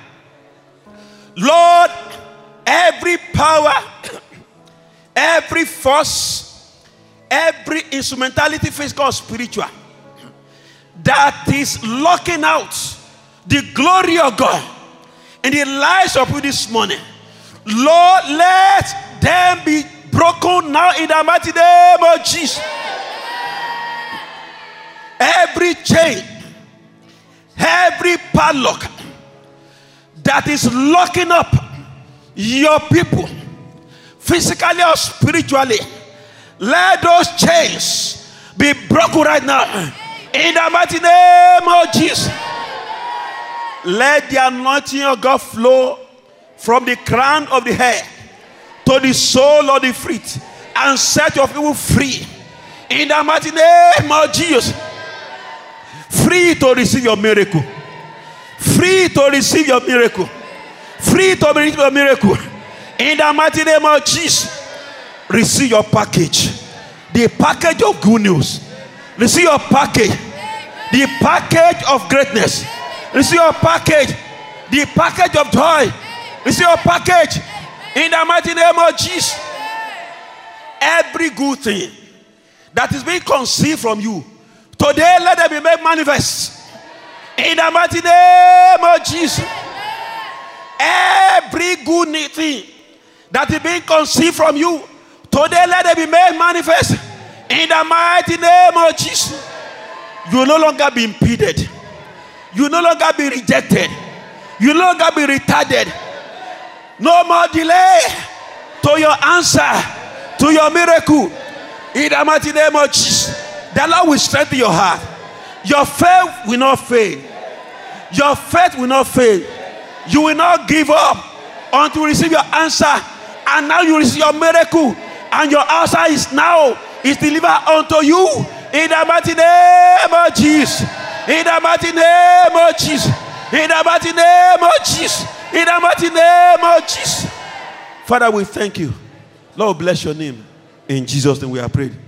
[SPEAKER 3] Lord, every power, every force, every instrumentality, physical or spiritual, that is locking out the glory of God in the lives of you this morning, Lord, let them be broken now in the mighty name of Jesus. Every chain, every padlock that is locking up your people, physically or spiritually, let those chains be broken right now in the mighty name of Jesus. Let the anointing of God flow from the crown of the head to the sole of the feet and set your people free in the mighty name of Jesus. Free to receive your miracle. Free to receive your miracle. Free to receive your miracle. In the mighty name of Jesus. Receive your package. The package of good news. Receive your package. The package of greatness. Receive your package. The package of joy. Receive your package. In the mighty name of Jesus. Every good thing that is being conceived from you, today let them be made manifest. In the mighty name of Jesus. Every good thing that is being conceived from you, today let it be made manifest. In the mighty name of Jesus. You will no longer be impeded. You will no longer be rejected. You will no longer be retarded. No more delay to your answer, to your miracle. In the mighty name of Jesus. The Lord will strengthen your heart. Your faith will not fail. Your faith will not fail. You will not give up until you receive your answer. And now you receive your miracle. And your answer is now is delivered unto you. In the mighty name of Jesus. In the mighty name of Jesus. In the mighty name of Jesus. In the mighty name of Jesus. Father, we thank you. Lord, bless your name. In Jesus' name we are prayed.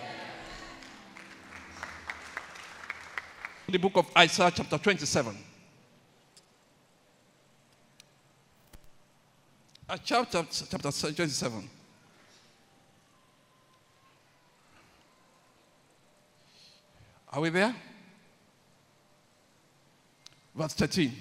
[SPEAKER 2] The book of Isaiah chapter 27. Chapter 27. Are we there? Verse 13.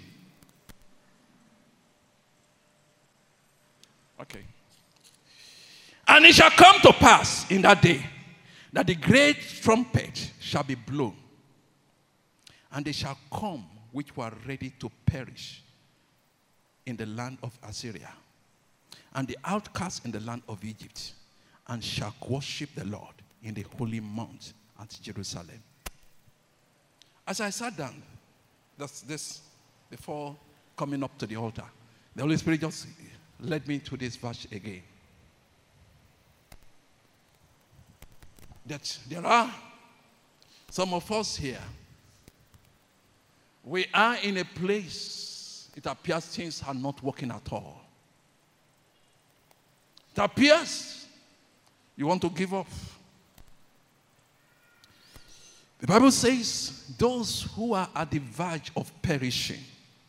[SPEAKER 2] Okay. And it shall come to pass in that day that the great trumpet shall be blown, and they shall come which were ready to perish in the land of Assyria, and the outcasts in the land of Egypt, and shall worship the Lord in the holy mount at Jerusalem. As I sat down, this before coming up to the altar, the Holy Spirit just led me to this verse again. That there are some of us here, we are in a place, it appears things are not working at all. It appears you want to give up. The Bible says, those who are at the verge of perishing,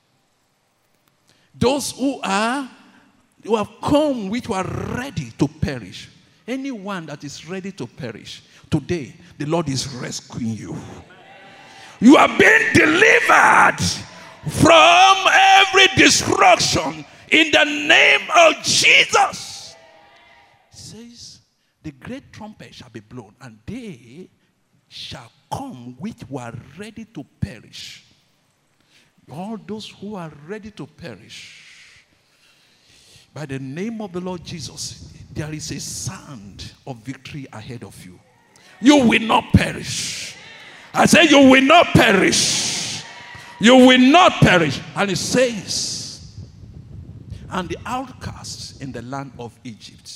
[SPEAKER 2] those who have come which were ready to perish, anyone that is ready to perish, today the Lord is rescuing you. You are being delivered from every destruction in the name of Jesus. says, the great trumpet shall be blown, and they shall come which were ready to perish. All those who are ready to perish, by the name of the Lord Jesus, there is a sound of victory ahead of you. You will not perish. I say you will not perish. You will not perish. And it says, and the outcasts in the land of Egypt.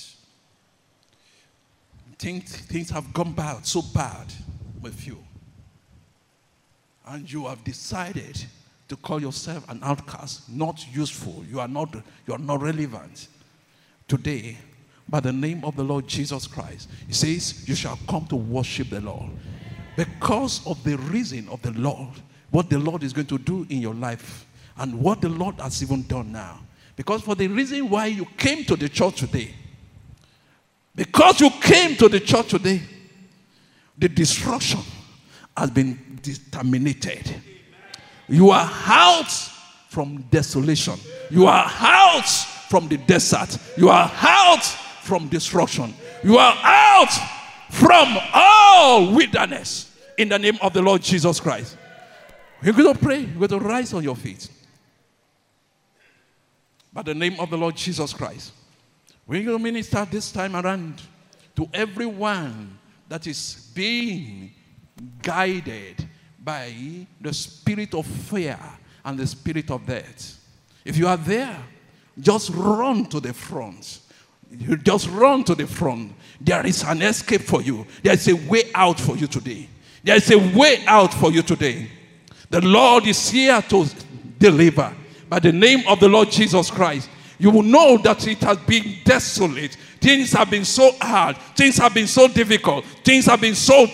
[SPEAKER 2] Things have gone bad, so bad with you. And you have decided to call yourself an outcast, not useful. You are not relevant. Today, by the name of the Lord Jesus Christ, he says, you shall come to worship the Lord. Because of the reason of the Lord, what the Lord is going to do in your life, and what the Lord has even done now. Because for the reason why you came to the church today, because you came to the church today, the destruction has been terminated. You are out from desolation. You are out from the desert. You are out from destruction. You are out from all wilderness in the name of the Lord Jesus Christ. You're going to pray. You're going to rise on your feet. By the name of the Lord Jesus Christ. We're going to minister this time around to everyone that is being guided by the spirit of fear and the spirit of death. If you are there, just run to the front. You just run to the front. There is an escape for you. There is a way out for you today. There is a way out for you today. The Lord is here to deliver. By the name of the Lord Jesus Christ, you will know that it has been desolate. Things have been so hard. Things have been so difficult. Things have been so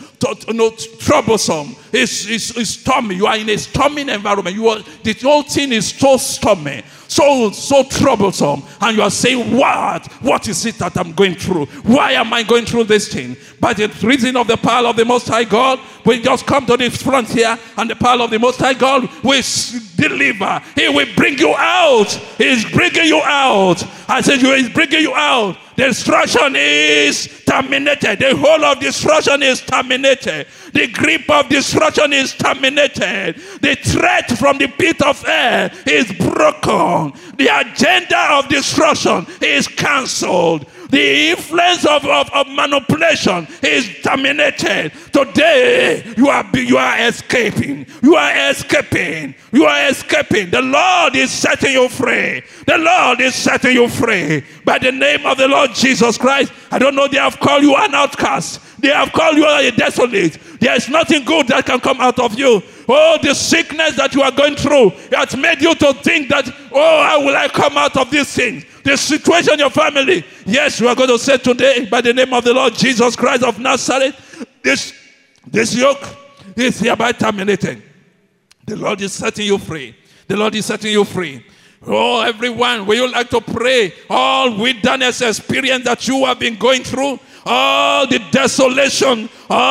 [SPEAKER 2] troublesome. It's stormy. You are in a stormy environment. The whole thing is so stormy, so troublesome. And you are saying, what is it that I'm going through? Why am I going through this thing? By the reason of the power of the Most High God, we just come to the front here, and the power of the Most High God will deliver. He will bring you out. He is bringing you out. I said, He is bringing you out. Destruction is terminated. The whole of destruction is terminated. The grip of destruction is terminated. The threat from the pit of hell is broken. The agenda of destruction is cancelled. The influence of manipulation is terminated. Today, you are escaping. You are escaping. You are escaping. The Lord is setting you free. The Lord is setting you free. By the name of the Lord Jesus Christ, I don't know, they have called you an outcast. They have called you a desolate. There is nothing good that can come out of you. Oh, the sickness that you are going through has made you to think that, how will I come out of these things? The situation in your family. Yes, you are going to say today, by the name of the Lord Jesus Christ of Nazareth, this yoke is hereby terminated. The Lord is setting you free. The Lord is setting you free. Oh, everyone, will you like to pray? All wilderness experience that you have been going through, all the desolation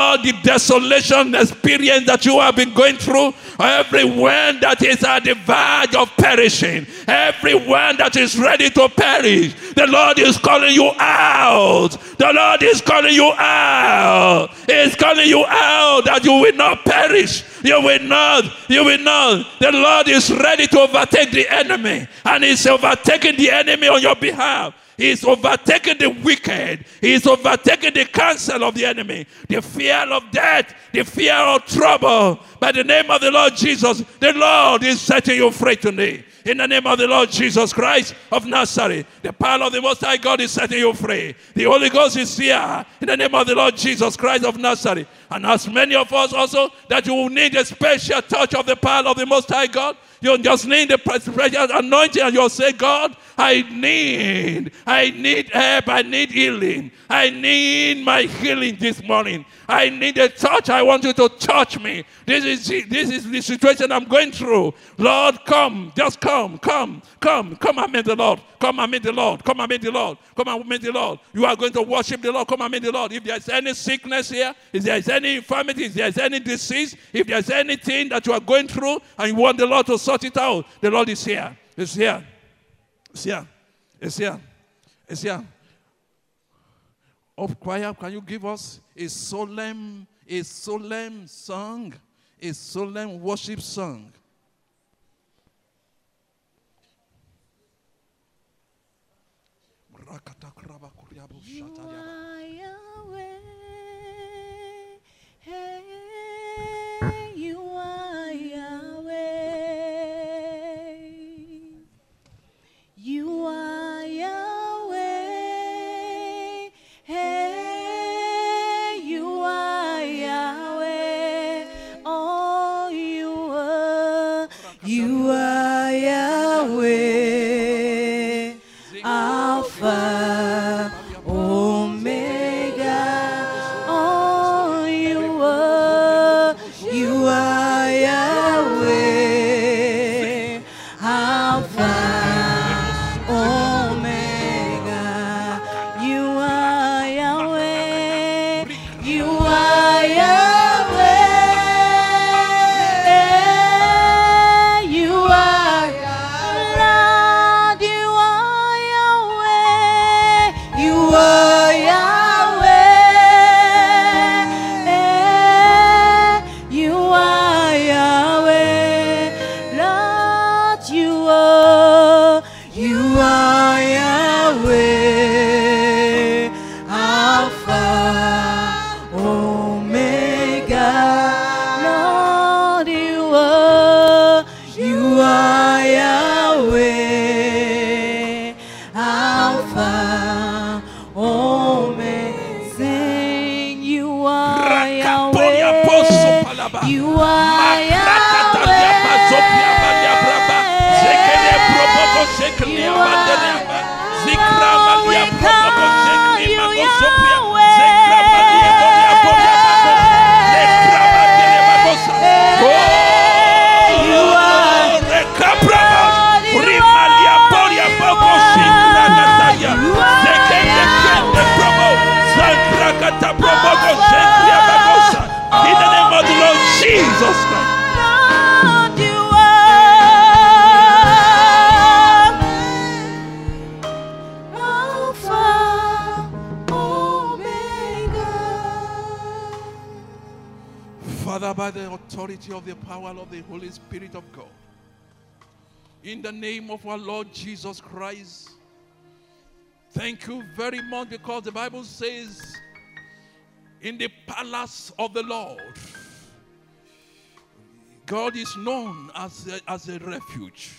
[SPEAKER 2] experience that you have been going through, everyone that is at the verge of perishing, everyone that is ready to perish, the Lord is calling you out. The Lord is calling you out. He is calling you out that you will not perish. You will not. You will not. The Lord is ready to overtake the enemy, and He's overtaking the enemy on your behalf. He's overtaking the wicked. He's overtaking the counsel of the enemy. The fear of death, the fear of trouble. By the name of the Lord Jesus, the Lord is setting you free today. In the name of the Lord Jesus Christ of Nazareth, the power of the Most High God is setting you free. The Holy Ghost is here. In the name of the Lord Jesus Christ of Nazareth. And as many of us also, that you will need a special touch of the power of the Most High God. You just need the precious anointing, and you'll say, God, I need help. I need healing. I need my healing this morning. I need a touch. I want you to touch me. This is the situation I'm going through. Lord, come. Just come. Come and meet the Lord. Come and meet the Lord. Come and meet the Lord. Come and meet the Lord. You are going to worship the Lord. Come and meet the Lord. If there's any sickness here, if there's any infirmity, if there's any disease, if there's anything that you are going through and you want the Lord to sort it out, the Lord is here. It's here. It's here. It's here. It's here. of choir, can you give us a solemn song, a solemn worship song?
[SPEAKER 4] You are Yahweh. Hey, you are Yahweh. You are Yahweh. Hey, you are Yahweh. Oh, you are Yahweh. Alpha, Omega. Oh, you are Yahweh. Alpha, Omega. You are Yahweh. You are Yahweh. You are Lord. You are Yahweh. You are Yahweh. You are Yahweh. Lord, you are Yahweh. Alpha, Omega. Lord, you are Yahweh. Alpha, Omega. Sing, you are Yahweh. You are
[SPEAKER 2] in the name of the Lord Jesus Christ.
[SPEAKER 4] Lord, you are Alpha, Omega.
[SPEAKER 2] Father, by the authority of the power of the Holy Spirit of God, in the name of our Lord Jesus Christ, thank you very much, because the Bible says, in the palace of the Lord, God is known as a refuge.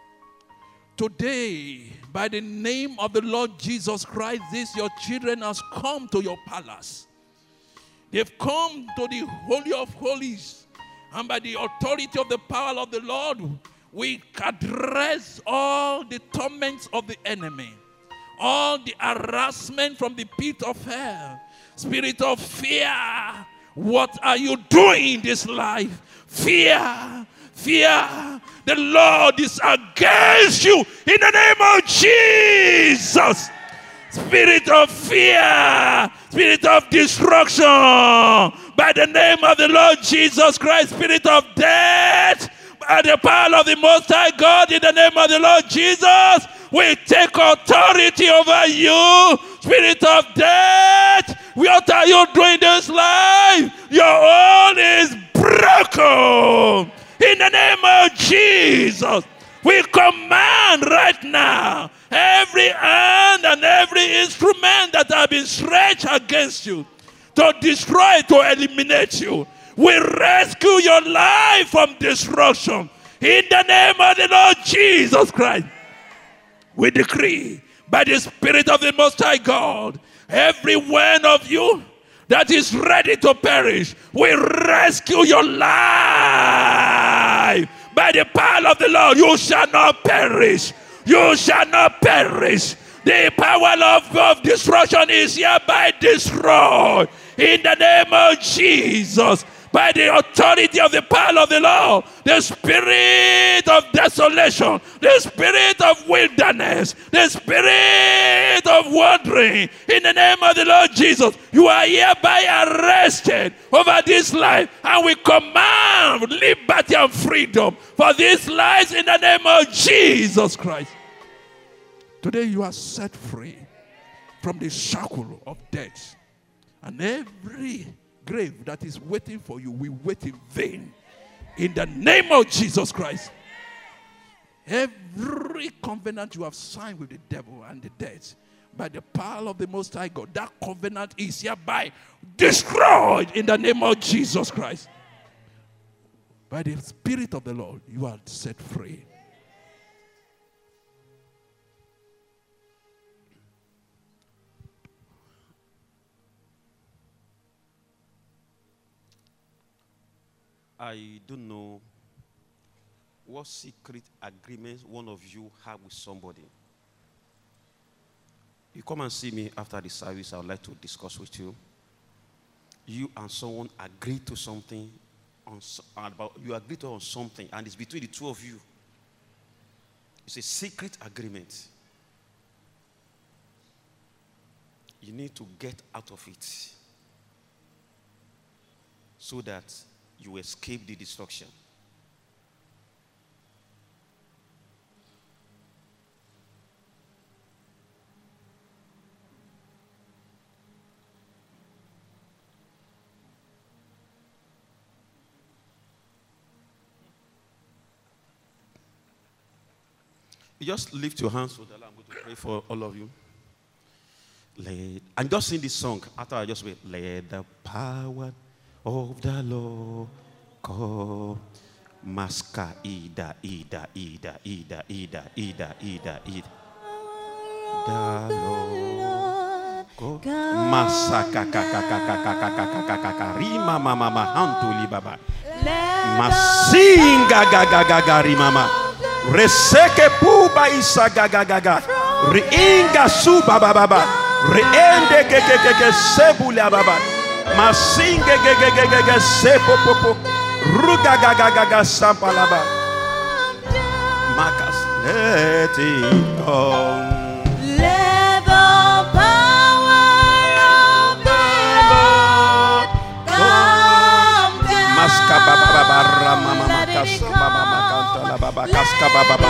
[SPEAKER 2] Today, by the name of the Lord Jesus Christ, these your children has come to your palace. They've come to the Holy of Holies, and by the authority of the power of the Lord, we address all the torments of the enemy, all the harassment from the pit of hell. Spirit of fear, what are you doing in this life? Fear, fear. The Lord is against you in the name of Jesus. Spirit of fear, spirit of destruction, by the name of the Lord Jesus Christ, spirit of death, by the power of the Most High God, in the name of the Lord Jesus, we take authority over you, spirit of death. What are you doing this life? Your own is broken. In the name of Jesus, we command right now every hand and every instrument that have been stretched against you to destroy, to eliminate you. We rescue your life from destruction. In the name of the Lord Jesus Christ, we decree by the Spirit of the Most High God, every one of you that is ready to perish, we rescue your life. By the power of the Lord, you shall not perish. You shall not perish. The power of destruction is hereby destroyed. In the name of Jesus, by the authority of the power of the Lord, the spirit of desolation, the spirit of wilderness, the spirit of wandering, in the name of the Lord Jesus, you are hereby arrested over this life, and we command liberty and freedom for these lives in the name of Jesus Christ. Today you are set free. from the shackle of death. And every grave that is waiting for you will wait in vain. In the name of Jesus Christ. Every covenant you have signed with the devil and the dead, by the power of the Most High God, that covenant is hereby destroyed in the name of Jesus Christ. By the Spirit of the Lord, you are set free.
[SPEAKER 3] I don't know what secret agreements one of you have with somebody. You come and see me after the service, I would like to discuss with you. You and someone agree to something, you agree on something, and it's between the two of you. It's a secret agreement. You need to get out of it so that you escape the destruction. You just lift your hands so that I'm going to pray for all of you. I'm just sing this song after I just wait. Let the power of the Lord come. Maska ida. The Lord go. Masaka rima mama hantuli baba. Masinga mama. Reseke puba isa gaga. Reinga suba baba. Reende ke sebula baba. Masinge ge sepo popo. Ruga gaga sampalaba. Makas let it go.
[SPEAKER 4] Let the power of the Lord come down.
[SPEAKER 3] Maska baba rama makas baba makanta la baba kaska baba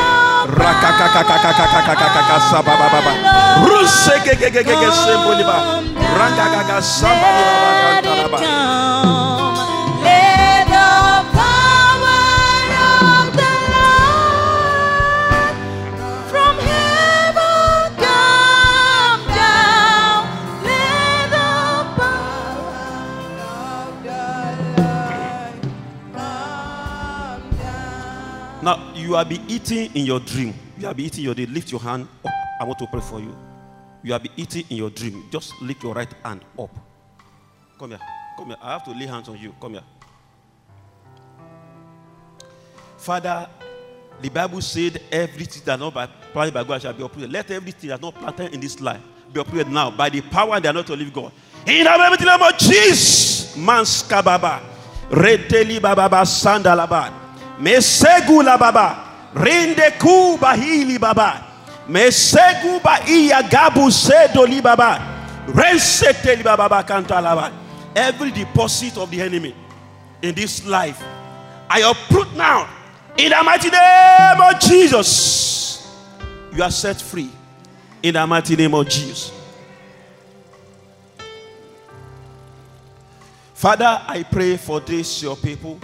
[SPEAKER 3] rakaka sababa baba ruseke ge semboliba ranga gaga samba baba kanta la baba.
[SPEAKER 4] Let the power of the Lord from heaven come down. Let the power of the Lord come down.
[SPEAKER 3] Now you will be eating in your dream. You will be eating your dream. Lift your hand up. I want to pray for you. You will be eating in your dream. Just lift your right hand up. Come here. Come here. I have to lay hands on you. Come here. Father, the Bible said everything that not planted by God shall be uprooted. Let everything that not planted in this life be uprooted now by the power that not to live God. In the mighty name of Jesus, Manska Baba, Reteli Baba Sandalaba, Mesegu la Baba, Rende Kuba Hili Baba, Mesegu Ba Iya Gabu Sedoli Baba, Reseteli Baba Kantalaba. Every deposit of the enemy in this life, I uproot now. In the mighty name of Jesus, you are set free. In the mighty name of Jesus. Father, I pray for this, your people.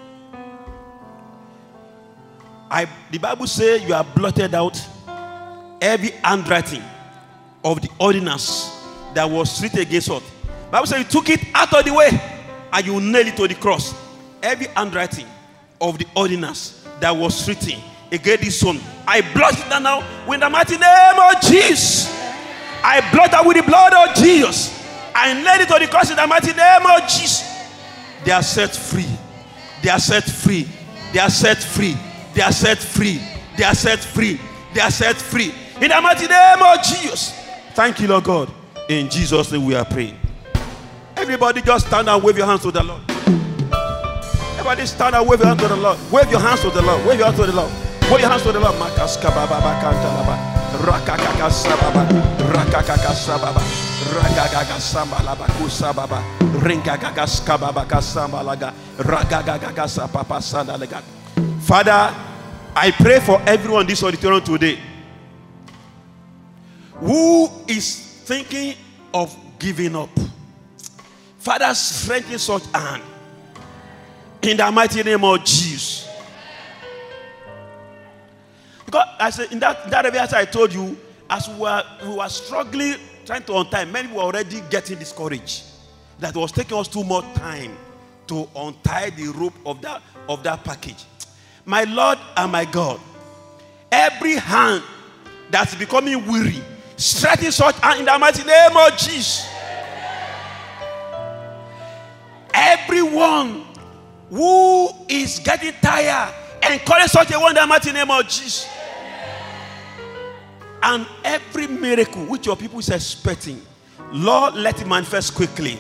[SPEAKER 3] The Bible says you have blotted out every handwriting of the ordinance that was written against us. The Bible says you took it out of the way and you nailed it to the cross. Every handwriting of the ordinance that was written against this son, I blot it down now with the mighty name of Jesus. I blot out with the blood of Jesus. I nailed it to the cross in the mighty name of Jesus. They are set free. They are set free. They are set free. They are set free. They are set free. They are set free. In the mighty name of Jesus. Thank you, Lord God. In Jesus' name we are praying. Everybody just stand and wave your hands to the Lord. Everybody stand and wave your hands to the Lord. Wave your hands to the Lord. Wave your hands to the Lord. Wave your hands to the Lord. Makaska baba bakantalaba. Rakakaka sababa. Rakakaka sababa. Rakakaka sambalaba kusababa. Ringakaka skababa kasambalaga. Rakakaka sapapa sandalaga. Father, I pray for everyone in this auditorium today who is thinking of giving up, Father, strengthen such hand in the mighty name of Jesus. Because I said in that area, I told you, as we were struggling, trying to untie, many were already getting discouraged. That was taking us too much time to untie the rope of that package. My Lord and my God, every hand that's becoming weary, strengthen such hand in the mighty name of Jesus. Everyone who is getting tired, encourage such a one in the mighty name of Jesus. And every miracle which your people is expecting, Lord, let it manifest quickly.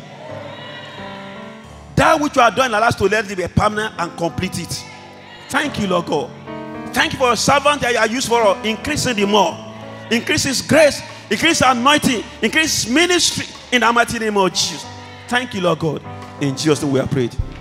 [SPEAKER 3] That which you are doing, allow us to let it be permanent and complete it. Thank you, Lord God. Thank you for your servant that you are used for increasing the more. Increase his grace, increase anointing, increase ministry in the mighty name of Jesus. Thank you, Lord God. In Jesus' name we are prayed.